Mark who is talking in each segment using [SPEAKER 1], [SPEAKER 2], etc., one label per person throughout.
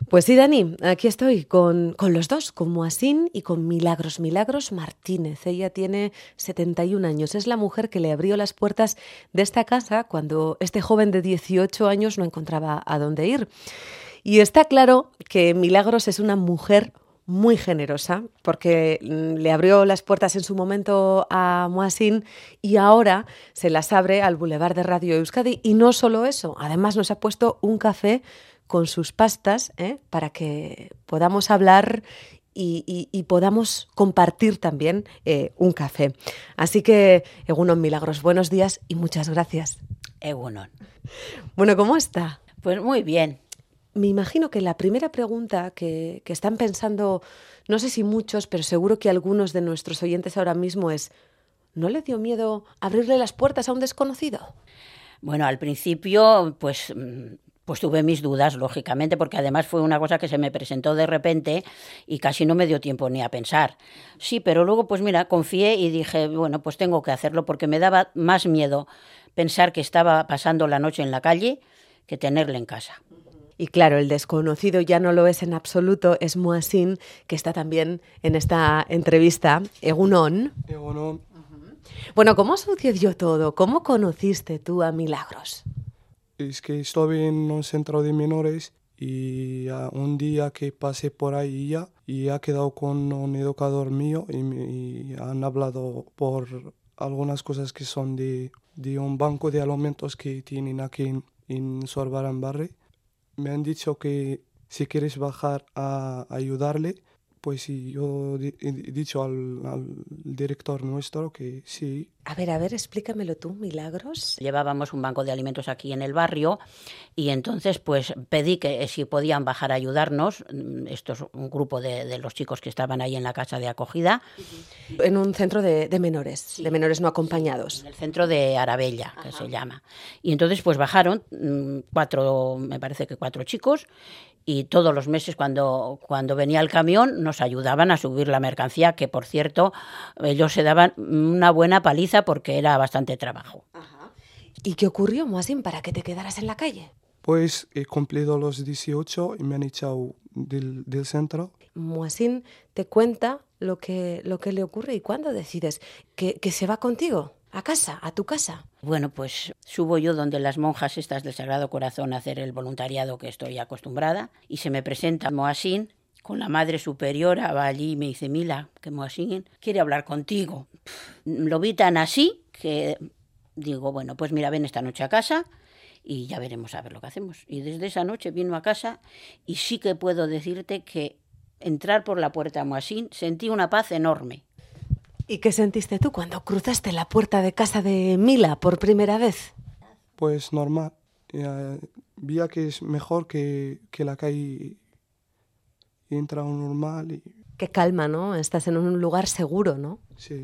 [SPEAKER 1] Pues sí, Dani, aquí estoy con los dos, con Moacín y con Milagros Martínez. Ella tiene 71 años, es la mujer que le abrió las puertas de esta casa cuando este joven de 18 años no encontraba a dónde ir. Y está claro que Milagros es una mujer muy generosa, porque le abrió las puertas en su momento a Moacín y ahora se las abre al Boulevard de Radio Euskadi. Y no solo eso, además nos ha puesto un café con sus pastas, para que podamos hablar y podamos compartir también un café. Así que, Egunon Milagros, buenos días y muchas gracias.
[SPEAKER 2] Egunon.
[SPEAKER 1] Bueno, ¿cómo está?
[SPEAKER 2] Pues muy bien.
[SPEAKER 1] Me imagino que la primera pregunta que están pensando, no sé si muchos, pero seguro que algunos de nuestros oyentes ahora mismo es, ¿no le dio miedo abrirle las puertas a un desconocido?
[SPEAKER 2] Bueno, al principio, pues tuve mis dudas, lógicamente, porque además fue una cosa que se me presentó de repente y casi no me dio tiempo ni a pensar. Sí, pero luego, pues mira, confié y dije, bueno, pues tengo que hacerlo porque me daba más miedo pensar que estaba pasando la noche en la calle que tenerle en casa.
[SPEAKER 1] Y claro, el desconocido ya no lo es en absoluto, es Moacín, que está también en esta entrevista. Egunon.
[SPEAKER 3] Egunon.
[SPEAKER 1] Bueno, ¿cómo sucedió todo? ¿Cómo conociste tú a Milagros?
[SPEAKER 3] Es que estuve en un centro de menores y un día que pasé por ahí ya y ha quedado con un educador mío y han hablado por algunas cosas que son de un banco de alimentos que tienen aquí en Sorbaran-Barre. Me han dicho que si quieres bajar a ayudarle, pues sí, yo he dicho al director nuestro que sí.
[SPEAKER 1] A ver, explícamelo tú, Milagros.
[SPEAKER 2] Llevábamos un banco de alimentos aquí en el barrio y entonces pues pedí que si podían bajar a ayudarnos. Esto es un grupo de los chicos que estaban ahí en la casa de acogida.
[SPEAKER 1] En un centro de menores,
[SPEAKER 2] sí,
[SPEAKER 1] de menores no acompañados.
[SPEAKER 2] En el centro de Arabella, que se llama. Y entonces pues bajaron me parece que cuatro chicos. Y todos los meses cuando venía el camión nos ayudaban a subir la mercancía, que por cierto ellos se daban una buena paliza porque era bastante trabajo.
[SPEAKER 1] Ajá. ¿Y qué ocurrió, Moacín, para que te quedaras en la calle?
[SPEAKER 3] Pues he cumplido los 18 y me han echado del centro.
[SPEAKER 1] Moacín te cuenta lo que le ocurre y cuándo decides que se va contigo a casa, a tu casa.
[SPEAKER 2] Bueno, pues subo yo donde las monjas estas del Sagrado Corazón a hacer el voluntariado que estoy acostumbrada y se me presenta Moacín con la Madre Superiora, va allí y me dice, Mila, que Moacín quiere hablar contigo. Lo vi tan así que digo, bueno, pues mira, ven esta noche a casa y ya veremos a ver lo que hacemos. Y desde esa noche vino a casa y sí que puedo decirte que entrar por la puerta a Moacín sentí una paz enorme.
[SPEAKER 1] ¿Y qué sentiste tú cuando cruzaste la puerta de casa de Mila por primera vez?
[SPEAKER 3] Pues normal. Vi que es mejor que la calle entra normal. Y...
[SPEAKER 1] Qué calma, ¿no? Estás en un lugar seguro, ¿no?
[SPEAKER 3] Sí,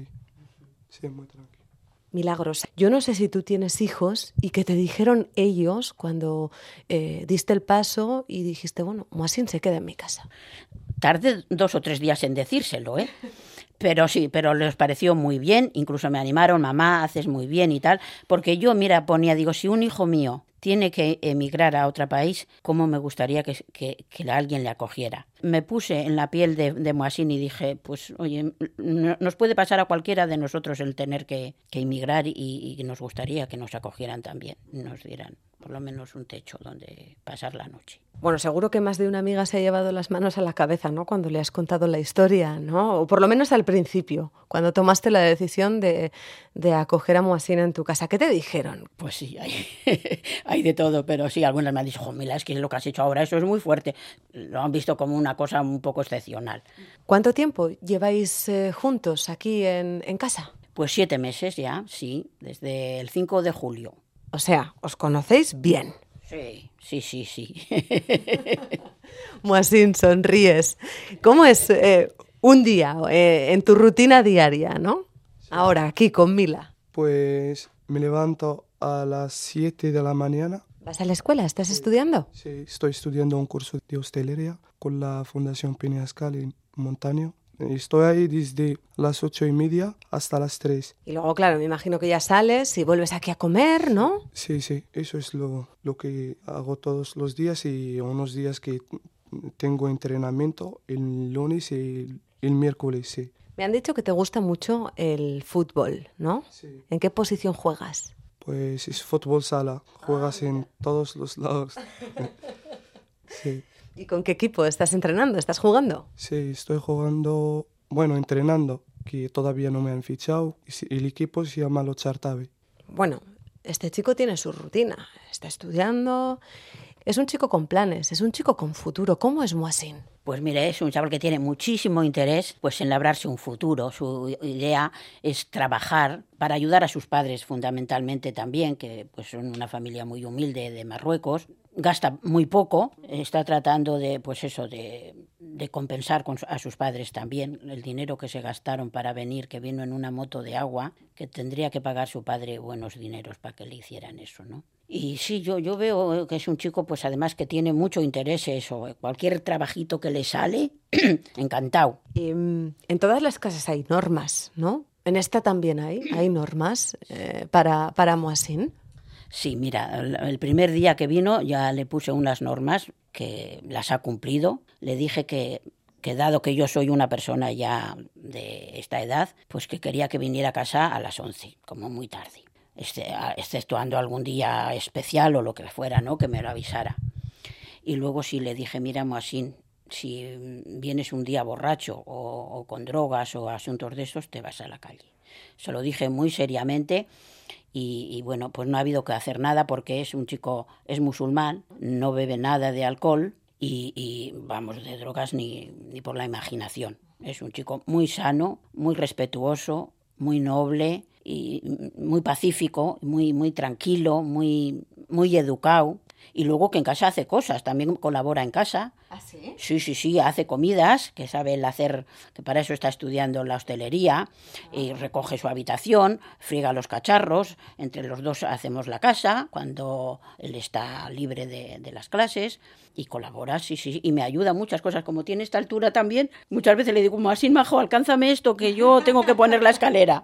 [SPEAKER 3] muy tranquilo.
[SPEAKER 1] Milagros, yo no sé si tú tienes hijos y qué te dijeron ellos cuando diste el paso y dijiste, bueno, Moacín se queda en mi casa.
[SPEAKER 2] Tardé 2 o 3 días en decírselo, ¿eh? Pero sí, pero les pareció muy bien, incluso me animaron, mamá, haces muy bien y tal, porque yo, mira, digo, si un hijo mío tiene que emigrar a otro país, ¿cómo me gustaría que alguien le acogiera? Me puse en la piel de Moacín y dije, pues oye, nos puede pasar a cualquiera de nosotros el tener que emigrar y nos gustaría que nos acogieran también, nos dieran por lo menos un techo donde pasar la noche.
[SPEAKER 1] Bueno, seguro que más de una amiga se ha llevado las manos a la cabeza, ¿no? Cuando le has contado la historia, ¿no? O por lo menos al principio, cuando tomaste la decisión de acoger a Moacín en tu casa. ¿Qué te dijeron?
[SPEAKER 2] Pues sí, hay de todo, pero sí, algunas me han dicho, mira, es que lo que has hecho ahora, eso es muy fuerte. Lo han visto como una cosa un poco excepcional.
[SPEAKER 1] ¿Cuánto tiempo lleváis juntos aquí en casa?
[SPEAKER 2] Pues 7 meses ya, sí, desde el 5 de julio.
[SPEAKER 1] O sea, os conocéis bien.
[SPEAKER 2] Sí.
[SPEAKER 1] Moacín, sonríes. ¿Cómo es un día en tu rutina diaria, no? Sí. Ahora, aquí con Mila.
[SPEAKER 3] Pues me levanto a las 7 de la mañana.
[SPEAKER 1] ¿Vas a la escuela? ¿Estás estudiando?
[SPEAKER 3] Sí, estoy estudiando un curso de hostelería con la Fundación Peñascal en Montaño. Estoy ahí desde las 8:30 hasta las 3.
[SPEAKER 1] Y luego, claro, me imagino que ya sales y vuelves aquí a comer, ¿no?
[SPEAKER 3] Sí, eso es lo que hago todos los días y unos días que tengo entrenamiento el lunes y el miércoles, sí.
[SPEAKER 1] Me han dicho que te gusta mucho el fútbol, ¿no?
[SPEAKER 3] Sí.
[SPEAKER 1] ¿En qué posición juegas?
[SPEAKER 3] Pues es fútbol sala, juegas en todos los lados. Sí,
[SPEAKER 1] ¿Y con qué equipo estás entrenando? ¿Estás jugando?
[SPEAKER 3] sí, estoy jugando, bueno, entrenando, que todavía no me han fichado. El equipo se llama Los Chartabe.
[SPEAKER 1] Bueno, este chico tiene su rutina, está estudiando, es un chico con planes, es un chico con futuro. ¿Cómo es Moacín?
[SPEAKER 2] Pues mira, es un chaval que tiene muchísimo interés pues, en labrarse un futuro. Su idea es trabajar para ayudar a sus padres fundamentalmente también, que pues, son una familia muy humilde de Marruecos. Gasta muy poco, está tratando de, pues eso, de compensar a sus padres también el dinero que se gastaron para venir, que vino en una moto de agua, que tendría que pagar su padre buenos dineros para que le hicieran eso, ¿no? Y sí, yo veo que es un chico, pues además que tiene mucho interés eso, cualquier trabajito que le sale, encantado.
[SPEAKER 1] En todas las casas hay normas, ¿no? En esta también hay normas para Moacín.
[SPEAKER 2] Sí, mira, el primer día que vino ya le puse unas normas que las ha cumplido. Le dije que dado que yo soy una persona ya de esta edad, pues que quería que viniera a casa a las 11, como muy tarde. Exceptuando algún día especial o lo que fuera, ¿no? Que me lo avisara. Y luego sí le dije, mira, Moacín, si vienes un día borracho o con drogas o asuntos de esos, te vas a la calle. Se lo dije muy seriamente y bueno, pues no ha habido que hacer nada porque es un chico, es musulmán, no bebe nada de alcohol y vamos, de drogas ni por la imaginación. Es un chico muy sano, muy respetuoso, muy noble y muy pacífico, muy tranquilo, muy educado. Y luego que en casa hace cosas, también colabora en casa.
[SPEAKER 1] ¿Ah, sí?
[SPEAKER 2] Sí, hace comidas, que sabe él hacer, que para eso está estudiando la hostelería, y recoge su habitación, friega los cacharros, entre los dos hacemos la casa, cuando él está libre de las clases, y colabora, sí, y me ayuda en muchas cosas, como tiene esta altura también, muchas veces le digo, Moacín, majo, alcánzame esto, que yo tengo que poner la escalera.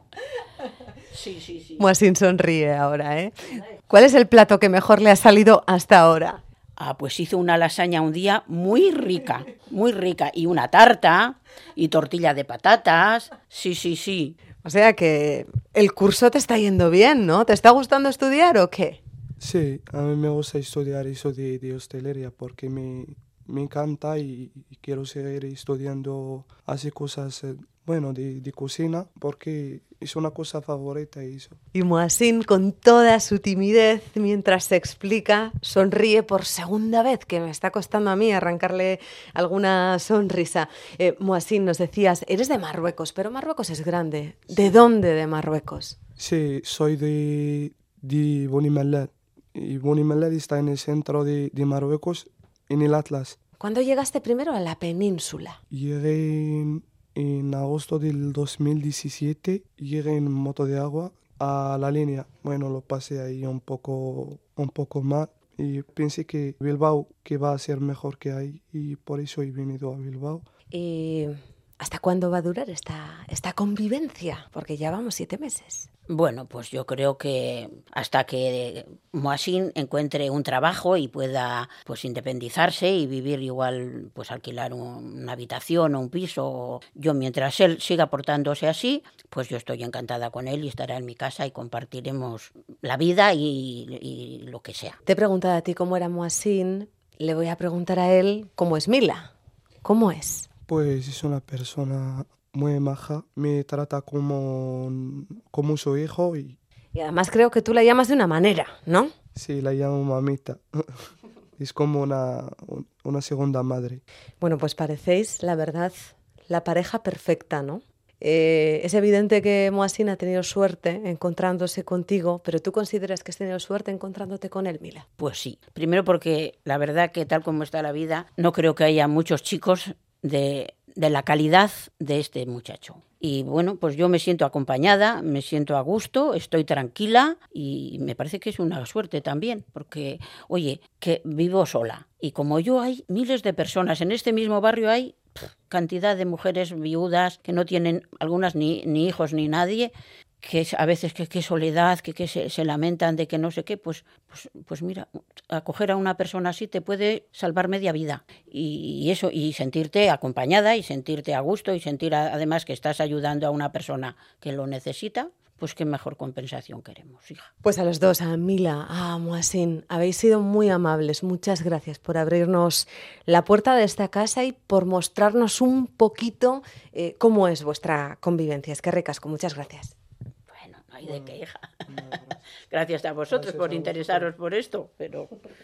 [SPEAKER 2] Sí.
[SPEAKER 1] Moacín sonríe ahora, ¿eh? ¿Cuál es el plato que mejor le ha salido hasta ahora?
[SPEAKER 2] Pues hizo una lasaña un día muy rica, y una tarta, y tortilla de patatas, sí.
[SPEAKER 1] O sea que el curso te está yendo bien, ¿no? ¿Te está gustando estudiar o qué?
[SPEAKER 3] Sí, a mí me gusta estudiar eso de hostelería porque me encanta y quiero seguir estudiando, hacer cosas, de cocina porque es una cosa favorita eso.
[SPEAKER 1] Y Moacín, con toda su timidez, mientras se explica, sonríe por segunda vez, que me está costando a mí arrancarle alguna sonrisa. Moacín, nos decías, eres de Marruecos, pero Marruecos es grande. ¿De dónde de Marruecos?
[SPEAKER 3] Sí, soy de Beni Melled. Y Beni Melled está en el centro de Marruecos, en el Atlas.
[SPEAKER 1] ¿Cuándo llegaste primero a la península?
[SPEAKER 3] Llegué en agosto del 2017, llegué en moto de agua a la línea. Bueno, lo pasé ahí un poco mal y pensé que Bilbao que va a ser mejor que ahí y por eso he venido a Bilbao.
[SPEAKER 1] ¿Y hasta cuándo va a durar esta convivencia? Porque ya vamos 7 meses.
[SPEAKER 2] Bueno, pues yo creo que hasta que Moacín encuentre un trabajo y pueda pues independizarse y vivir igual, pues alquilar una habitación o un piso. Yo mientras él siga portándose así, pues yo estoy encantada con él y estará en mi casa y compartiremos la vida y lo que sea.
[SPEAKER 1] Te he preguntado a ti cómo era Moacín, le voy a preguntar a él cómo es Mila. ¿Cómo es?
[SPEAKER 3] Pues es una persona muy maja, me trata como su hijo y
[SPEAKER 1] además creo que tú la llamas de una manera, ¿no?
[SPEAKER 3] sí, la llamo mamita. Es como una segunda madre.
[SPEAKER 1] Bueno, pues parecéis, la verdad, la pareja perfecta, ¿no? Es evidente que Moacín ha tenido suerte encontrándose contigo, pero ¿tú consideras que has tenido suerte encontrándote con él, Mila?
[SPEAKER 2] Pues sí. Primero porque la verdad que tal como está la vida, no creo que haya muchos chicos de la calidad de este muchacho. Y bueno, pues yo me siento acompañada, me siento a gusto, estoy tranquila y me parece que es una suerte también, porque, oye, que vivo sola y como yo hay miles de personas, en este mismo barrio hay cantidad de mujeres viudas que no tienen algunas ni hijos ni nadie, a veces que soledad, que se lamentan de que no sé qué, pues mira, acoger a una persona así te puede salvar media vida. Y eso, y sentirte acompañada y sentirte a gusto y sentir además que estás ayudando a una persona que lo necesita, pues qué mejor compensación queremos, hija.
[SPEAKER 1] Pues a los dos, a Mila, a Moacín, habéis sido muy amables. Muchas gracias por abrirnos la puerta de esta casa y por mostrarnos un poquito cómo es vuestra convivencia. Es que ricasco, muchas gracias.
[SPEAKER 2] Bueno, no hay de qué, hija. Gracias a vosotros por interesaros por esto, pero